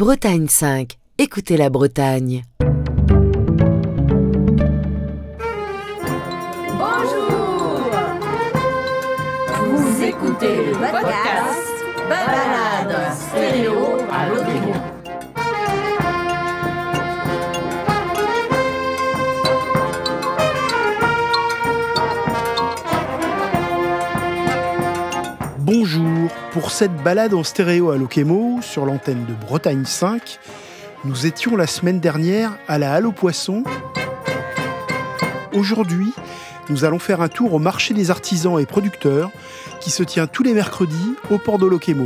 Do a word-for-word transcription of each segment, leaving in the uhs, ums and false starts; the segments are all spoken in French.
Bretagne cinq. Écoutez la Bretagne. Bonjour. Vous écoutez le podcast Balade stéréo à l'Océan. Bonjour, pour cette balade en stéréo à Lockémo, sur l'antenne de Bretagne cinq, nous étions la semaine dernière à la Halle aux Poissons. Aujourd'hui, nous allons faire un tour au marché des artisans et producteurs qui se tient tous les mercredis au port de Lockémo.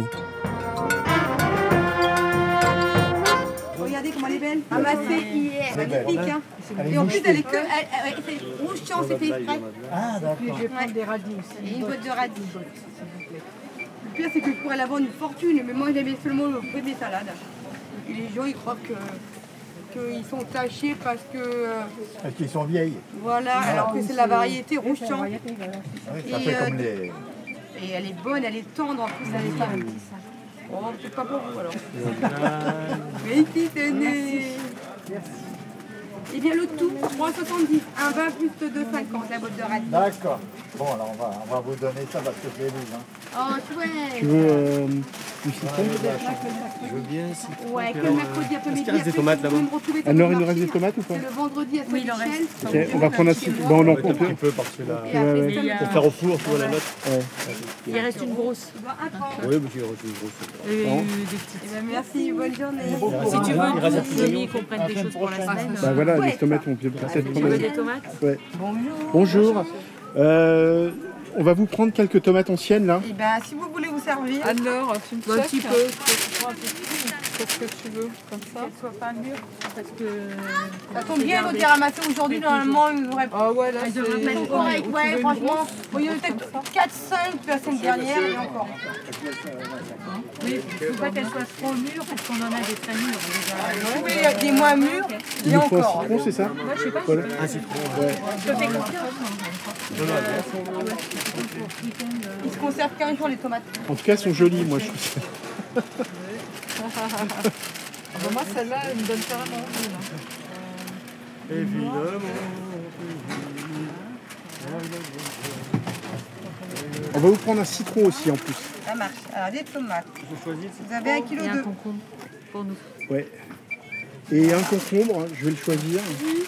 Regardez comment elle est belle. Amassée hier, magnifique. Hein. Et en plus, elle est que. Elle, elle, c'est rouge champ, c'est fait exprès. Ah, d'accord. Je vais prendre des radis aussi. Et une botte de radis. Le pire, c'est que je pourrais la vendre une fortune, mais moi, j'avais seulement le prix des salades. Et les gens, ils croient que. qu'ils sont tachés parce que. Parce qu'ils sont vieilles. Voilà, alors que c'est la variété rouge champ. Ah oui, ça Et, fait euh, comme les. Et elle est bonne, elle est tendre en plus, elle est pas. Oh, c'est pas pour vous alors. Mais ici, c'est né. Et bien le tout, trois soixante-dix, un vin plus deux cinquante, la botte de radis. D'accord. Bon, alors on va, on va vous donner ça parce que je l'ai lu. Hein. Oh, chouette. Tu veux euh, du citron ? Je veux bien si Ouais, que le mercredi après-midi. qu'il reste des tomates là-bas? Alors, il nous reste des tomates ou pas ? C'est le vendredi à Saint-Michel. Ok, on va prendre un citron. Bon, on en un prend petit peu parce que là, Et après, Ouais, c'est pour faire au four, tu vois la note. Il reste une grosse. un trente. Oui, mais j'ai reçu une grosse. Et Non. des petites. Eh ben, merci, bonne journée. Si tu Il reste un veux, petit Denis, qu'on prenne des choses pour la semaine. Bah voilà, les tomates, on peut peut-être Tu prendre. veux des tomates? Ouais. Bonjour. Euh, on va vous prendre quelques tomates anciennes là. Et ben, si vous voulez vous servir, Alors, tu me Un petit checkes, peu. qu'est-ce que tu veux, comme ça? qu'elle soit pas mûre. Parce que. Ça tombe bien, vous avez ramassé aujourd'hui, normalement, il vous aurait Ah ouais, là, c'est... Ils sont corrects, ouais, franchement. Bon, il y en a peut-être quatre cinq la semaine dernière et encore. Mais il ne faut pas qu'elle soit trop mûre parce qu'on en a des très mûres déjà. Oui, il y a des moins mûrs Il et nous faut un encore. citron, c'est ça ? Moi, je sais pas. Voilà. Un citron. Je te fais confiance. Ils se conservent quinze jours les tomates. En tout cas, elles sont jolies, moi je trouve. Ah bah moi, celle-là, elle me donne carrément envie, là. Évidemment. On va vous prendre un citron aussi en plus. Ça marche. Alors, des tomates. Vous avez un kilo Et un de. concombre pour nous. Ouais. Et un concombre, je vais le choisir.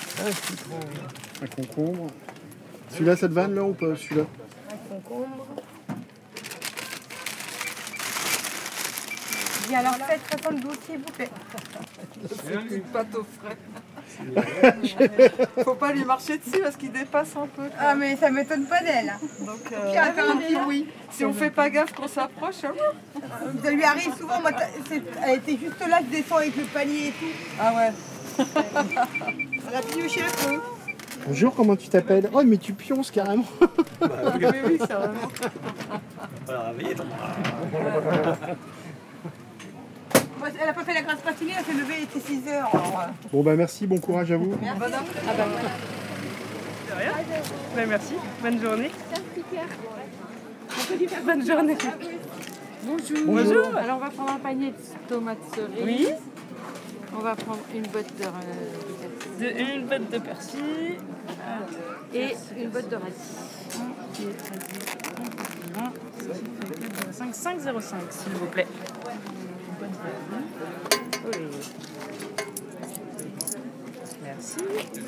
Un concombre. Celui-là, ça te va là ou pas celui-là ? Un concombre. Et alors, faites soixante-douze s'il vous plaît. C'est une pâte au frais. Faut pas lui marcher dessus parce qu'il dépasse un peu. Ah, mais ça m'étonne pas d'elle. Hein. Donc, Puis euh, elle va faire un petit bruit. si on fait pas gaffe qu'on s'approche, hein. Ça lui arrive souvent. Moi, t'as- c'est- elle était juste là, je descends avec le panier et tout. Ah ouais. Elle a pioché un peu. Bonjour, comment tu t'appelles ? Oh, mais tu pionces carrément. Oui, oui, c'est vraiment. Voilà, réveillez-toi. Moi, elle a pas fait la grasse patinée, elle s'est levée, il était six heures. Alors, euh, Bon, bah merci, bon courage à vous. Merci. Ben, merci. Bonne journée. Bonne journée. Bonjour. Bonjour. Alors, on va prendre un panier de tomates cerises. Oui. On va prendre une botte de, euh, De- une botte de persil. et une botte de radis. cinq cinq zéro cinq, s'il vous plaît. Oui. Merci.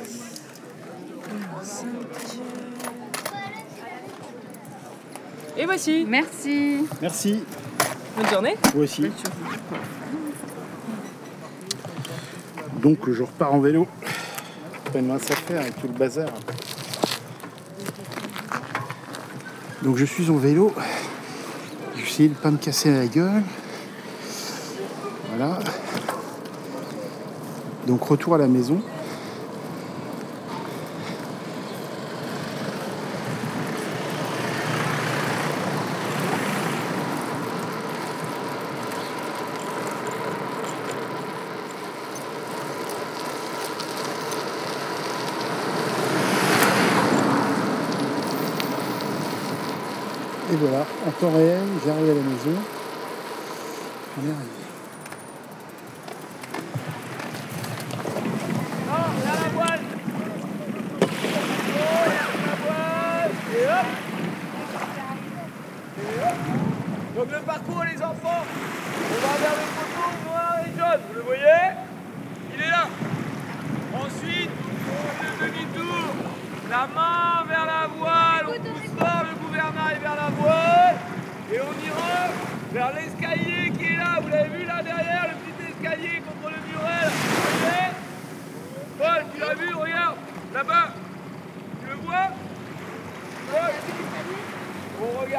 Et voici. Merci. Merci. Bonne journée. Vous aussi. Donc, je repars en vélo. Pas une mince affaire avec tout le bazar. Donc, je suis en vélo. J'ai essayé de ne pas me casser la gueule. Voilà. Donc, retour à la maison. Et voilà, en temps réel, j'arrive à la maison. On est arrivé.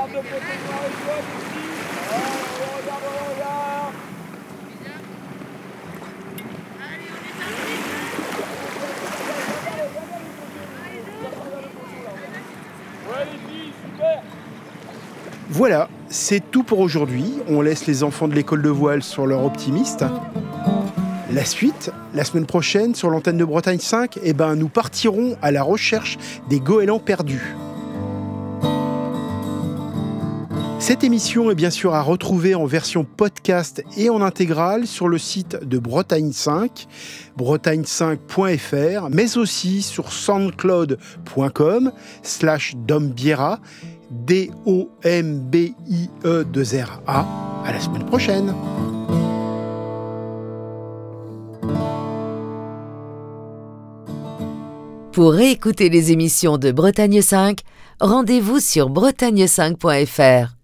Voilà, c'est tout pour aujourd'hui. On laisse les enfants de l'école de voile sur leur optimiste. La suite, la semaine prochaine, sur l'antenne de Bretagne cinq, eh ben, nous partirons à la recherche des goélands perdus. Cette émission est bien sûr à retrouver en version podcast et en intégrale sur le site de Bretagne cinq, bretagne cinq point f r, mais aussi sur soundcloud point com slash dombiera, D O M B I E deux R A. À la semaine prochaine. Pour réécouter les émissions de Bretagne cinq, rendez-vous sur bretagne cinq point f r.